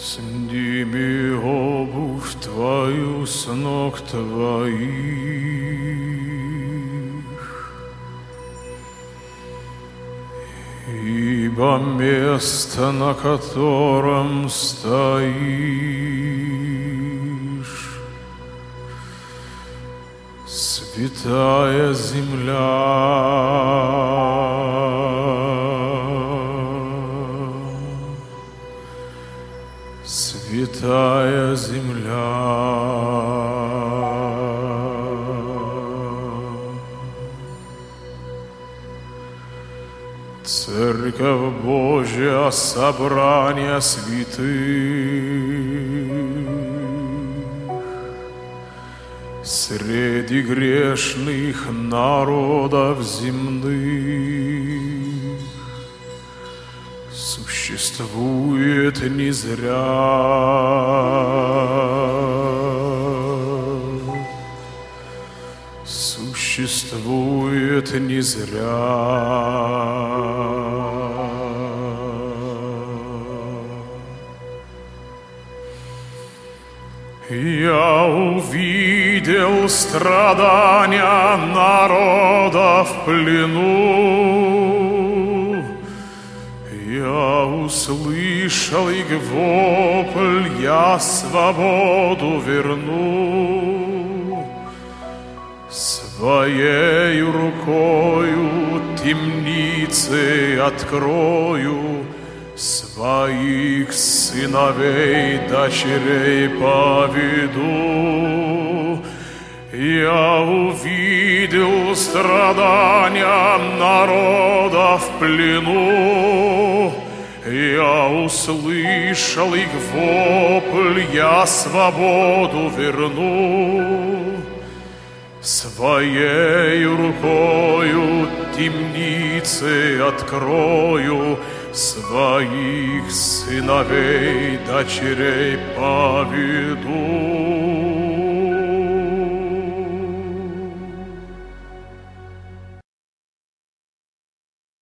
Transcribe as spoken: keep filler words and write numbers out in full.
Сними обувь твою с ног твоих, ибо место, на котором стоишь, святая земля. Святая земля, Церковь Божья, собрание святых, среди грешных народов земных, существует не зря, существует не зря. Я увидел страдания народа в плену, я услышал их вопль, я свободу верну. Своей рукою темницы открою, своих сыновей, дочерей поведу. Я увидел страдания народа в плену, я услышал их вопль, я свободу верну. Своей рукою темницы открою, своих сыновей, дочерей поведу.